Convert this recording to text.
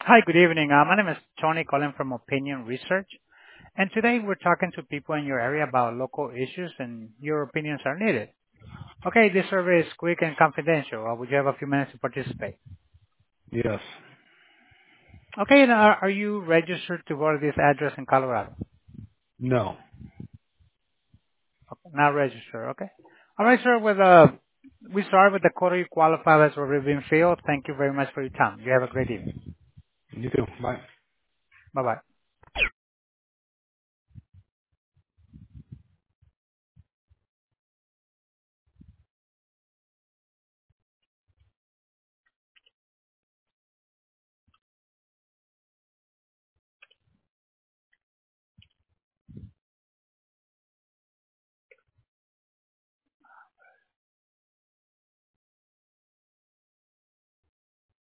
Hi, good evening. My name is Tony calling from Opinion Research, and today we're talking to people in your area about local issues, and your opinions are needed. Okay, this survey is quick and confidential. Would you have a few minutes to participate? Yes. Okay, and are you registered to vote at this address in Colorado? No. Okay, not registered, okay. All right, sir, we start with the quota you qualify as already been filled. Thank you very much for your time. You have a great evening. You too. Bye. Bye-bye.